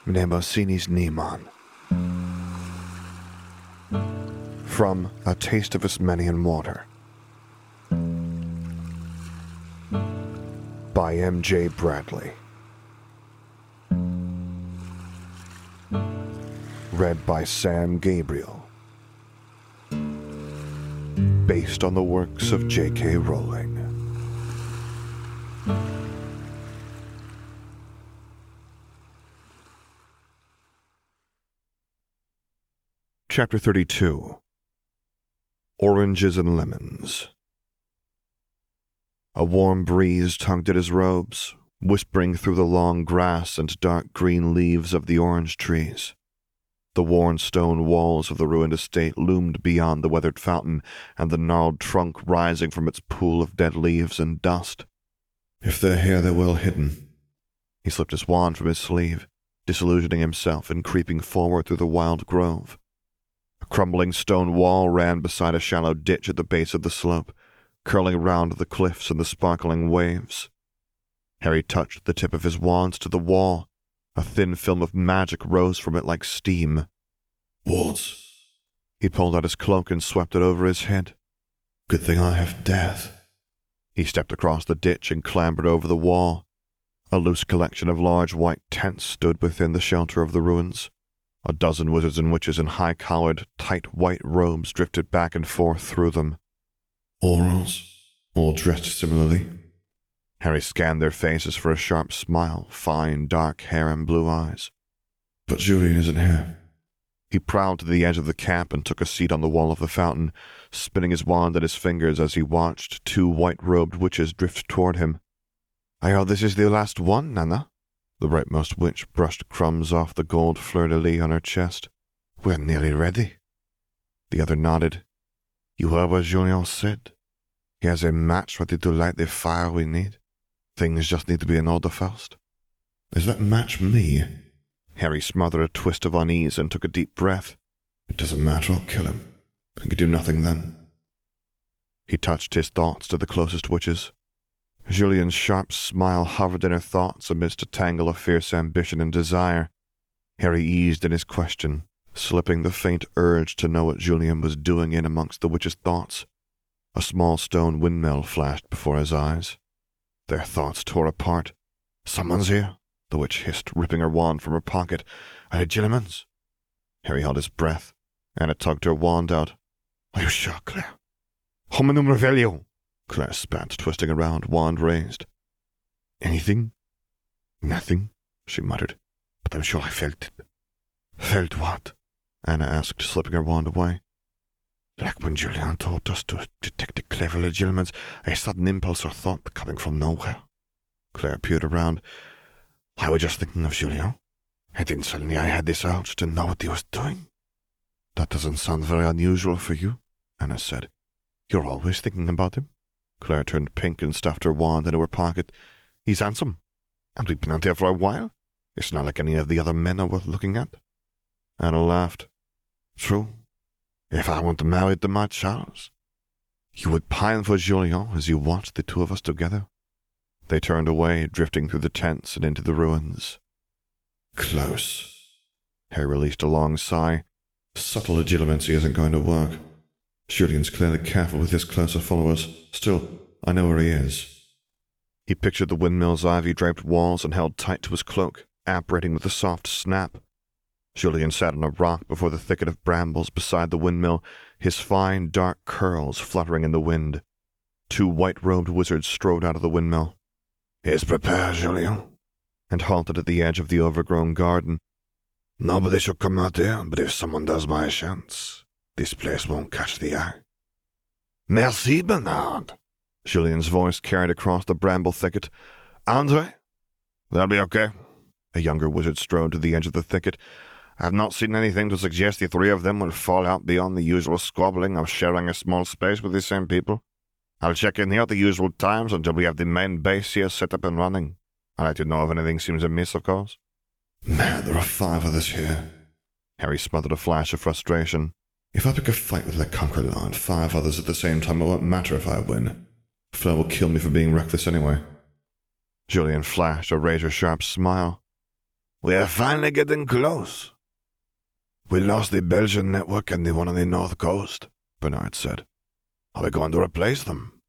Mnemosinis Niemann. From A Taste of Ismenian Water by M.J. Bradley. Read by Sam Gabriel. Based on the works of J.K. Rowling. Chapter 32. Oranges and Lemons. A warm breeze tugged at his robes, whispering through the long grass and dark green leaves of the orange trees. The worn stone walls of the ruined estate loomed beyond the weathered fountain and the gnarled trunk rising from its pool of dead leaves and dust. If they're here, they're well hidden. He slipped his wand from his sleeve, disillusioning himself and creeping forward through the wild grove. A crumbling stone wall ran beside a shallow ditch at the base of the slope, curling round the cliffs and the sparkling waves. Harry touched the tip of his wand to the wall. A thin film of magic rose from it like steam. Wards. He pulled out his cloak and swept it over his head. Good thing I have death. He stepped across the ditch and clambered over the wall. A loose collection of large white tents stood within the shelter of the ruins. A dozen wizards and witches in high-collared, tight white robes drifted back and forth through them. Orals, all dressed similarly. Harry scanned their faces for a sharp smile, fine, dark hair and blue eyes. But Julian isn't here. He prowled to the edge of the camp and took a seat on the wall of the fountain, spinning his wand at his fingers as he watched two white-robed witches drift toward him. I heard this is the last one, Nana. The rightmost witch brushed crumbs off the gold fleur-de-lis on her chest. We're nearly ready. The other nodded. You heard what Julien said. He has a match ready to light the fire we need. Things just need to be in order first. Is that match me? Harry smothered a twist of unease and took a deep breath. It doesn't matter, I'll kill him. I can do nothing then. He touched his thoughts to the closest witches. Julian's sharp smile hovered in her thoughts amidst a tangle of fierce ambition and desire. Harry eased in his question, slipping the faint urge to know what Julian was doing in amongst the witches' thoughts. A small stone windmill flashed before his eyes. Their thoughts tore apart. Someone's here, the witch hissed, ripping her wand from her pocket. Are you Gilliman's? Harry held his breath. Anna tugged her wand out. Are you sure, Claire? Hominum revelio, Claire spat, twisting around, wand raised. Anything? Nothing, she muttered, but I'm sure I felt it. Felt what? Anna asked, slipping her wand away. Like when Julian told us to detect the clever legitimates, a sudden impulse or thought coming from nowhere. Claire peered around. I was just thinking of Julian. And then suddenly I had this urge to know what he was doing. That doesn't sound very unusual for you, Anna said. You're always thinking about him. Claire turned pink and stuffed her wand into her pocket. He's handsome. And we've been out there for a while. It's not like any of the other men are worth looking at. Anna laughed. True. If I weren't married to my Charles, you would pine for Julian as you watched the two of us together. They turned away, drifting through the tents and into the ruins. Close. Harry released a long sigh. Subtle legitimacy isn't going to work. Julian's clearly careful with his closer followers. Still, I know where he is. He pictured the windmill's ivy-draped walls and held tight to his cloak, apparating with a soft snap. Julian sat on a rock before the thicket of brambles beside the windmill, his fine, dark curls fluttering in the wind. Two white-robed wizards strode out of the windmill. Is prepared, Julian, and halted at the edge of the overgrown garden. Nobody should come out here, but if someone does by a chance, this place won't catch the eye. Merci, Bernard, Julian's voice carried across the bramble thicket. Andre? That'll be okay. A younger wizard strode to the edge of the thicket. I've not seen anything to suggest the three of them will fall out beyond the usual squabbling of sharing a small space with the same people. I'll check in here at the usual times until we have the main base here set up and running. I'll let you know if anything seems amiss, of course. Man, there are 5 of us here. Harry smothered a flash of frustration. If I pick a fight with the Conqueror and 5 others at the same time, it won't matter if I win. Fleur will kill me for being reckless anyway. Julian flashed a razor-sharp smile. We are finally getting close. We lost the Belgian network and the one on the north coast, Bernard said. Are we going to replace them?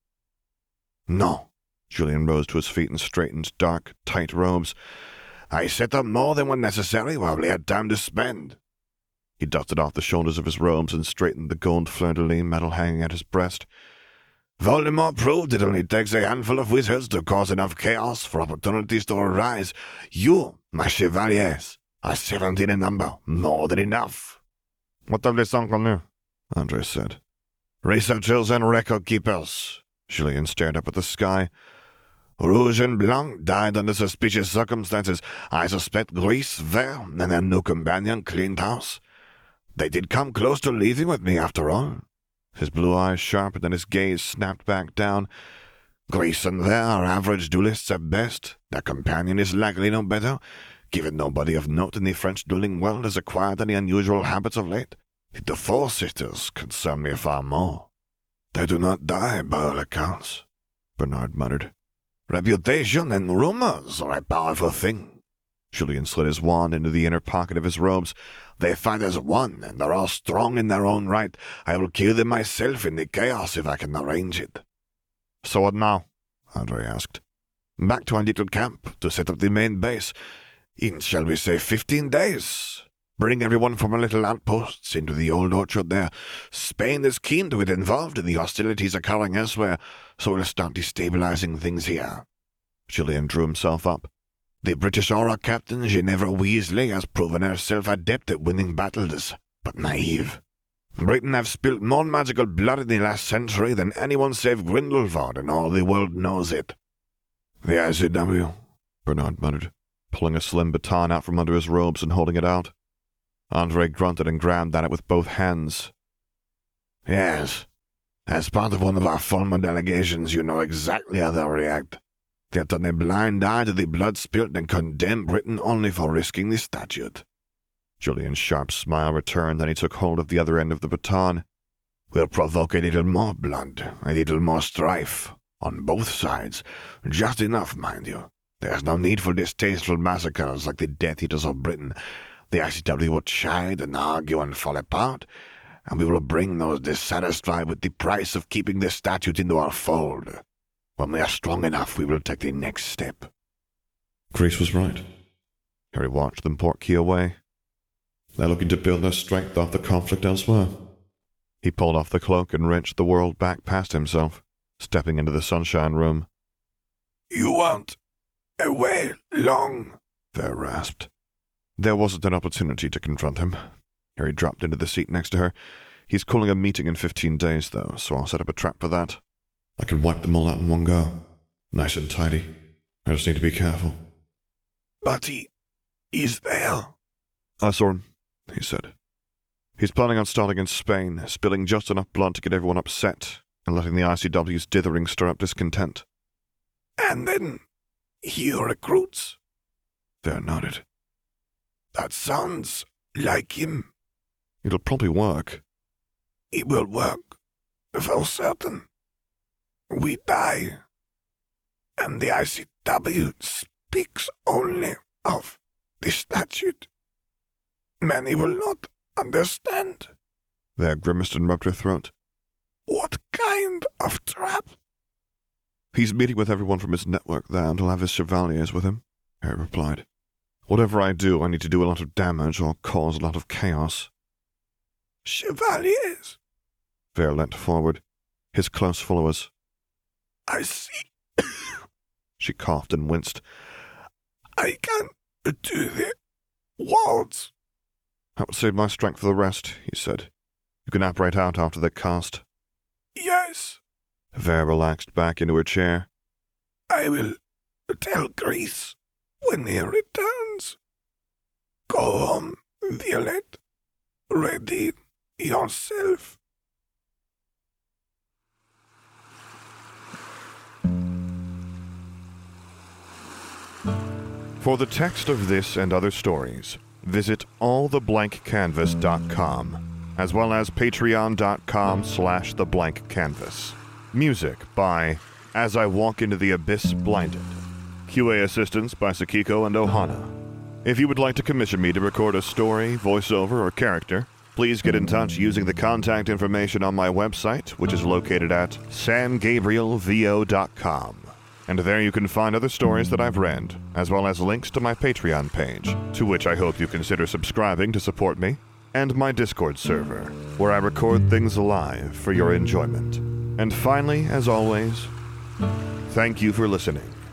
No. Julian rose to his feet and straightened dark, tight robes. I set up more than was necessary while we had time to spend. He dusted off the shoulders of his robes and straightened the gold fleur-de-lis medal hanging at his breast. Voldemort proved it only takes a handful of wizards to cause enough chaos for opportunities to arise. You, my chevaliers, are 17 in number, more than enough. What have les inconnus? Andre said. Researchers and record keepers. Julien stared up at the sky. Rouge and Blanc died under suspicious circumstances. I suspect Gris, Vert, and their new companion cleaned house. They did come close to leaving with me, after all. His blue eyes sharpened and his gaze snapped back down. Gris and Vert are average duelists at best. Their companion is likely no better, given nobody of note in the French dueling world has acquired any unusual habits of late. The Four Sisters concern me far more. They do not die, by all accounts, Bernard muttered. Reputation and rumors are a powerful thing. Julien slid his wand into the inner pocket of his robes. They fight as one, and are all strong in their own right. I will kill them myself in the chaos if I can arrange it. So what now? Andre asked. Back to our little camp to set up the main base. In, shall we say, 15 days. Bring everyone from our little outposts into the old orchard there. Spain is keen to get involved in the hostilities occurring elsewhere, so we'll start destabilizing things here. Julien drew himself up. The British Aura captain, Ginevra Weasley, has proven herself adept at winning battles, but naive. Britain have spilt more magical blood in the last century than anyone save Grindelwald, and all the world knows it. The ICW, Bernard muttered, pulling a slim baton out from under his robes and holding it out. Andre grunted and grabbed at it with both hands. Yes. As part of one of our former delegations, you know exactly how they'll react. They'll turn a blind eye to the blood spilt and condemn Britain only for risking the statute. Julian's sharp smile returned, and he took hold of the other end of the baton. We'll provoke a little more blood, a little more strife, on both sides. Just enough, mind you. There's no need for distasteful massacres like the Death Eaters of Britain. The ICW will chide and argue and fall apart, and we will bring those dissatisfied with the price of keeping the statute into our fold. When we are strong enough, we will take the next step. Grace was right. Harry watched them port key away. They're looking to build their strength off the conflict elsewhere. He pulled off the cloak and wrenched the world back past himself, stepping into the sunshine room. You won't away long, Ver rasped. There wasn't an opportunity to confront him. Harry dropped into the seat next to her. He's calling a meeting in 15 days, though, so I'll set up a trap for that. I can wipe them all out in one go. Nice and tidy. I just need to be careful. But he's there. I saw him, he said. He's planning on starting in Spain, spilling just enough blood to get everyone upset, and letting the ICW's dithering stir up discontent. And then he recruits. Ver nodded. That sounds like him. It'll probably work. It will work, for certain. We die, and the ICW speaks only of the statute. Many will not understand. Ver grimaced and rubbed her throat. What kind of trap? He's meeting with everyone from his network there, and he'll have his chevaliers with him, Harry replied. Whatever I do, I need to do a lot of damage or cause a lot of chaos. Chevaliers? Ver leant forward, his close followers. I see. She coughed and winced. I can't do the walls. That would save my strength for the rest, he said. You can apparate out after they're cast. Yes. Ver relaxed back into her chair. I will tell Gris when he returns. Go home, Violet. Ready yourself. For the text of this and other stories, visit alltheblankcanvas.com, as well as patreon.com/theblankcanvas. Music by As I Walk Into the Abyss Blinded. QA assistance by Sakiko and Ohana. If you would like to commission me to record a story, voiceover, or character, please get in touch using the contact information on my website, which is located at samgabrielvo.com. And there you can find other stories that I've read, as well as links to my Patreon page, to which I hope you consider subscribing to support me, and my Discord server, where I record things live for your enjoyment. And finally, as always, thank you for listening.